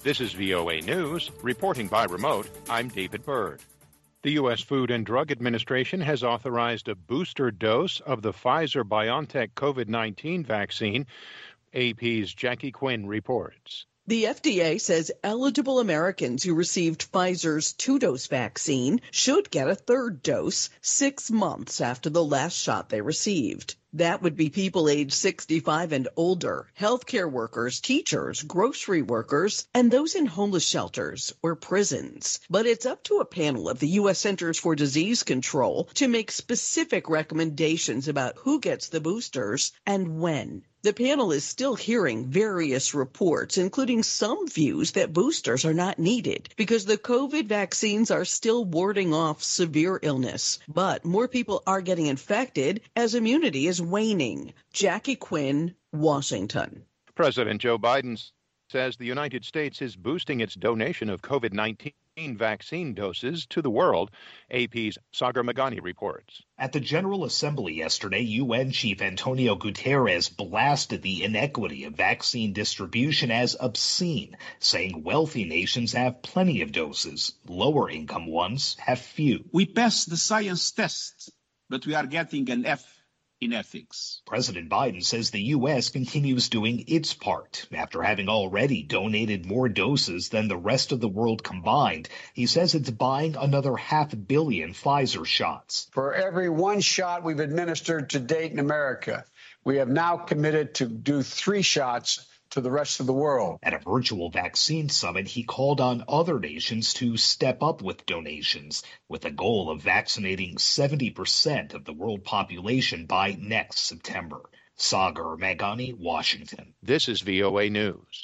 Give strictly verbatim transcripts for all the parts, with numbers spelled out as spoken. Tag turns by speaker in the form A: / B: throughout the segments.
A: This is V O A News. Reporting by remote, I'm David Byrd. The U S Food and Drug Administration has authorized a booster dose of the Pfizer-BioNTech COVID nineteen vaccine. A P's Jackie Quinn reports.
B: The F D A says eligible Americans who received Pfizer's two-dose vaccine should get a third dose six months after the last shot they received. That would be people age sixty-five and older, healthcare workers, teachers, grocery workers, and those in homeless shelters or prisons. But it's up to a panel of the U S Centers for Disease Control to make specific recommendations about who gets the boosters and when. The panel is still hearing various reports, including some views that boosters are not needed because the COVID vaccines are still warding off severe illness. But more people are getting infected as immunity is waning. Jackie Quinn, Washington.
A: President Joe Biden says the United States is boosting its donation of COVID nineteen vaccine doses to the world. A P's Sagar Meghani reports.
C: At the General Assembly yesterday, U N Chief Antonio Guterres blasted the inequity of vaccine distribution as obscene, saying wealthy nations have plenty of doses, lower income ones have few.
D: We passed the science test, but we are getting an F in ethics.
C: President Biden says the U S continues doing its part. After having already donated more doses than the rest of the world combined, he says it's buying another half billion Pfizer shots.
E: For every one shot we've administered to date in America, we have now committed to do three shots to the rest of the world.
C: At a virtual vaccine summit, he called on other nations to step up with donations, with a goal of vaccinating seventy percent of the world population by next September. Sagar Meghani, Washington.
A: This is V O A News.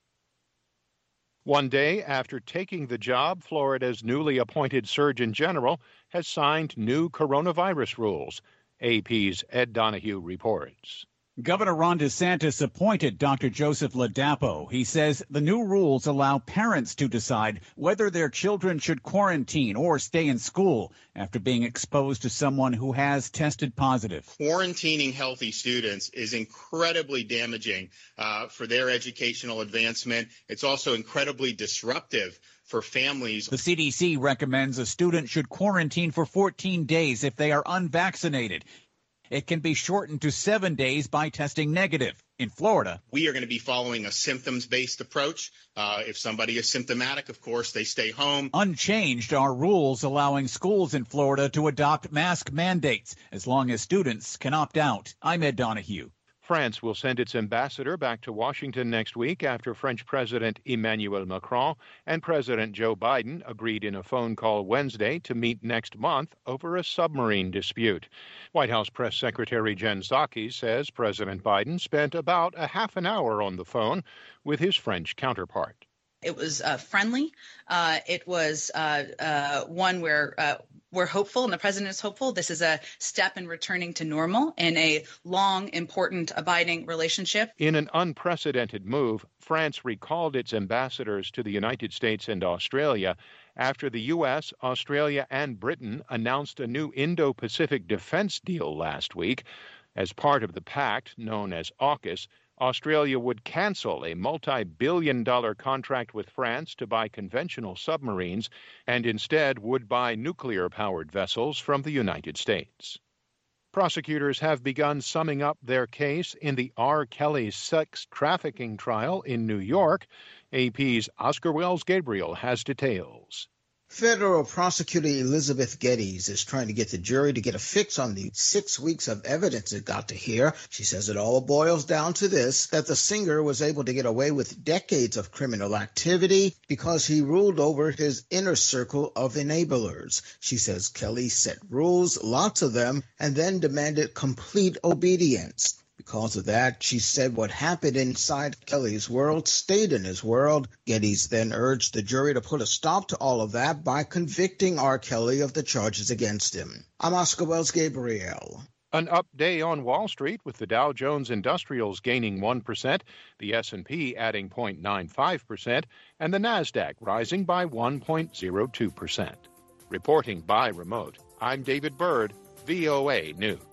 A: One day after taking the job, Florida's newly appointed Surgeon General has signed new coronavirus rules. A P's Ed Donahue reports.
F: Governor Ron DeSantis appointed Doctor Joseph Ladapo. He says the new rules allow parents to decide whether their children should quarantine or stay in school after being exposed to someone who has tested positive.
G: Quarantining healthy students is incredibly damaging uh, for their educational advancement. It's also incredibly disruptive for families.
F: The C D C recommends a student should quarantine for fourteen days if they are unvaccinated. It can be shortened to seven days by testing negative. In Florida,
G: we are going to be following a symptoms-based approach. Uh, if somebody is symptomatic, of course, they stay home.
F: Unchanged are rules allowing schools in Florida to adopt mask mandates as long as students can opt out. I'm Ed Donahue.
A: France will send its ambassador back to Washington next week after French President Emmanuel Macron and President Joe Biden agreed in a phone call Wednesday to meet next month over a submarine dispute. White House Press Secretary Jen Psaki says President Biden spent about a half an hour on the phone with his French counterpart.
H: It was uh, friendly. Uh, it was uh, uh, one where uh, we're hopeful, and the president is hopeful. This is a step in returning to normal in a long, important, abiding relationship.
A: In an unprecedented move, France recalled its ambassadors to the United States and Australia after the U S, Australia, and Britain announced a new Indo-Pacific defense deal last week. As part of the pact, known as AUKUS, Australia would cancel a multi-billion dollar contract with France to buy conventional submarines and instead would buy nuclear-powered vessels from the United States. Prosecutors have begun summing up their case in the R. Kelly sex trafficking trial in New York. A P's Oscar Wells Gabriel has details.
I: Federal prosecutor Elizabeth Geddes is trying to get the jury to get a fix on the six weeks of evidence it got to hear. She says it all boils down to this, that the singer was able to get away with decades of criminal activity because he ruled over his inner circle of enablers. She says Kelly set rules, lots of them, and then demanded complete obedience. Because of that, she said what happened inside Kelly's world stayed in his world. Geddes then urged the jury to put a stop to all of that by convicting R. Kelly of the charges against him. I'm Oscar Wells Gabriel.
A: An up day on Wall Street with the Dow Jones Industrials gaining one percent, the S and P adding zero point nine five percent, and the NASDAQ rising by one point zero two percent. Reporting by remote, I'm David Byrd, V O A News.